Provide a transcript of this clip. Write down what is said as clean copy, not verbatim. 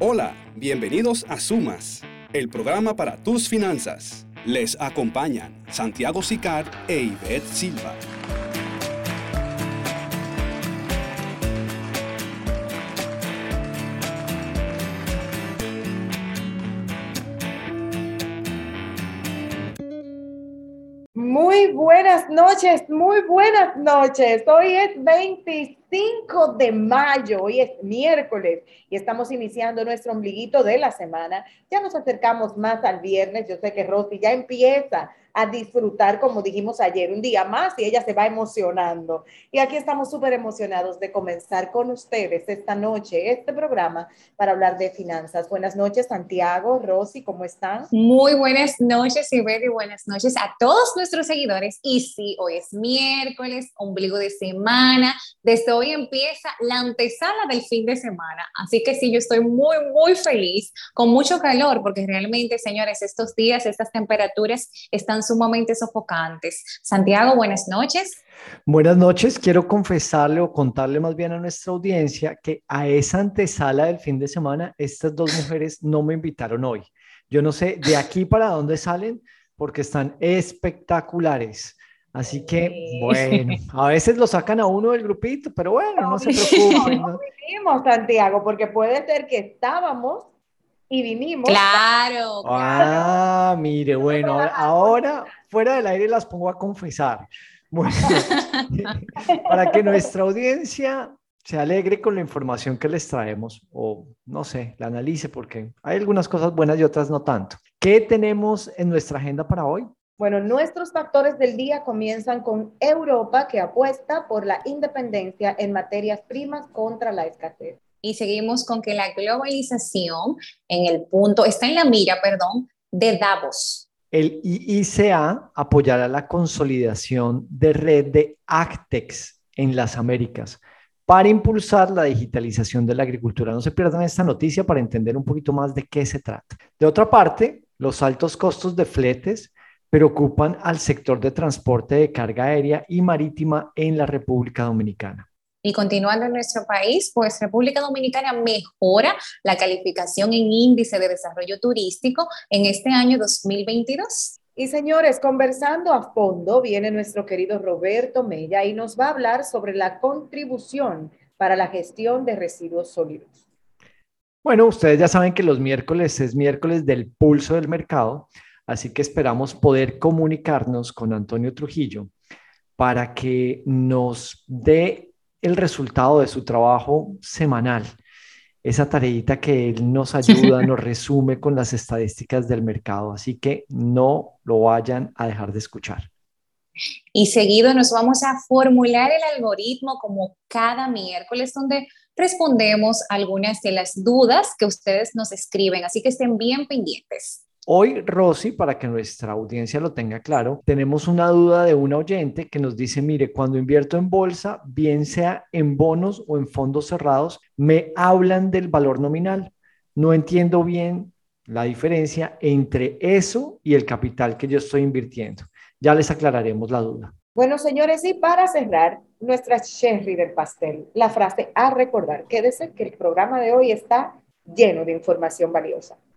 Hola, bienvenidos a Sumas, el programa para tus finanzas. Les acompañan Santiago Sicar e Ivette Silva. Muy buenas noches, muy buenas noches. Hoy es 25 de mayo, hoy es miércoles y estamos iniciando nuestro ombliguito de la semana. Ya nos acercamos más al viernes. Yo sé que Rosy ya empieza a disfrutar, como dijimos ayer, un día más y ella se va emocionando. Y aquí estamos súper emocionados de comenzar con ustedes esta noche, este programa para hablar de finanzas. Buenas noches, Santiago, Rosy, ¿cómo están? Muy buenas noches, Ivette, y buenas noches a todos nuestros seguidores. Y sí, hoy es miércoles, ombligo de semana. Desde hoy empieza la antesala del fin de semana. Así que sí, yo estoy muy feliz, con mucho calor, porque realmente, señores, estos días, estas temperaturas están sumamente sofocantes. Santiago, buenas noches. Buenas noches, quiero confesarle o contarle más bien a nuestra audiencia que a esa antesala del fin de semana, estas dos mujeres no me invitaron hoy. Yo no sé de aquí para dónde salen porque están espectaculares. Así que, bueno, a veces lo sacan a uno del grupito, pero bueno, no se preocupen, No ¿no? vinimos, Santiago, porque puede ser que estábamos y vinimos. Claro, claro. Ah, mire, bueno, ahora fuera del aire las pongo a confesar. Bueno, para que nuestra audiencia se alegre con la información que les traemos, o no sé, la analice, porque hay algunas cosas buenas y otras no tanto. ¿Qué tenemos en nuestra agenda para hoy? Bueno, nuestros factores del día comienzan con Europa, que apuesta por la independencia en materias primas contra la escasez. Y seguimos con que la globalización está en la mira, perdón, de Davos. El IICA apoyará la consolidación de red de Actex en las Américas para impulsar la digitalización de la agricultura. No se pierdan esta noticia para entender un poquito más de qué se trata. De otra parte, los altos costos de fletes preocupan al sector de transporte de carga aérea y marítima en la República Dominicana. Y continuando en nuestro país, pues República Dominicana mejora la calificación en índice de desarrollo turístico en este año 2022. Y señores, conversando a fondo, viene nuestro querido Roberto Mella y nos va a hablar sobre la contribución para la gestión de residuos sólidos. Bueno, ustedes ya saben que los miércoles es miércoles del pulso del mercado, así que esperamos poder comunicarnos con Antonio Trujillo para que nos dé el resultado de su trabajo semanal, esa tareita que él nos ayuda, nos resume con las estadísticas del mercado, así que no lo vayan a dejar de escuchar. Y seguido nos vamos a formular el algoritmo como cada miércoles, donde respondemos algunas de las dudas que ustedes nos escriben, así que estén bien pendientes. Hoy, Rosy, para que nuestra audiencia lo tenga claro, tenemos una duda de una oyente que nos dice, mire, cuando invierto en bolsa, bien sea en bonos o en fondos cerrados, me hablan del valor nominal. No entiendo bien la diferencia entre eso y el capital que yo estoy invirtiendo. Ya les aclararemos la duda. Bueno, señores, y para cerrar, nuestra cherry del pastel, la frase a recordar. Quédese que el programa de hoy está lleno de información valiosa.